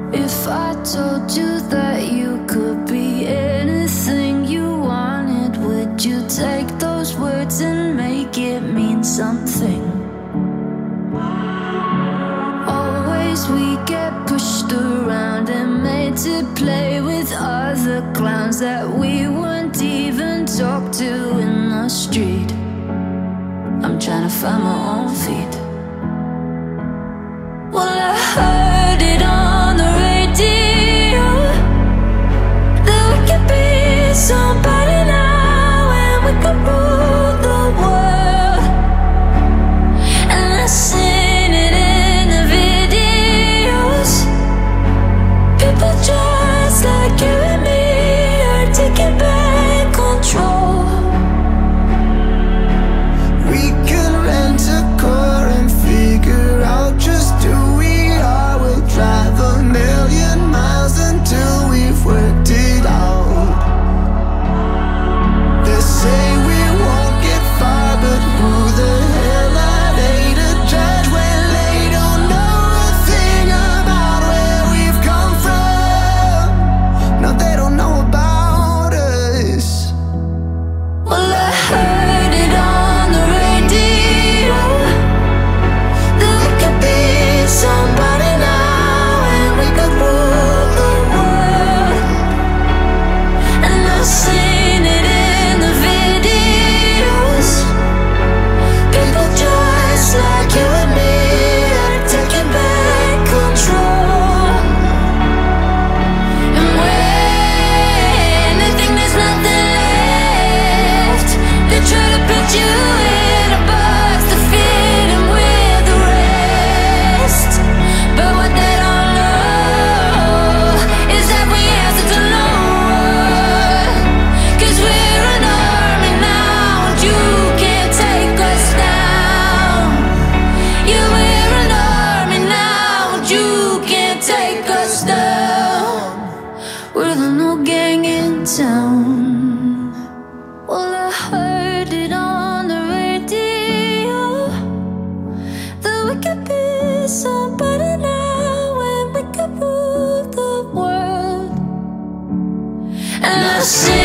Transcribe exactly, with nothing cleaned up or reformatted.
If I told you that you could be anything you wanted, would you take those words and make it mean something? Always we get pushed around and made to play with other clowns that we wouldn't even talk to in the street. I'm trying to find my own feet. Well, I heard it on the radio that we could be somebody now and we could rule the world. And I seen it in the videos. People just like you and me are taking back control. We could rent a car and figure out just who we are. We'll drive a million miles until we've worked it out. They say we won't get far, but who the hell are they to judge when they don't know a thing about where we've come from? No, they don't know about us. Well, I heard it on the radio that we could be somebody now and we could rule the world. And I've seen it in the videos. People just like you and me are taking back control. And when they think there's nothing left, they try to put you in a box to fit in with the rest. But what they don't know is that we answer to no one. 'Cause we're an army now and you can't take us down. Yeah, we're an army now and you can't take us down. We're the new gang in town. Well, I heard it on the radio that we could be somebody now and we could rule the world. And I see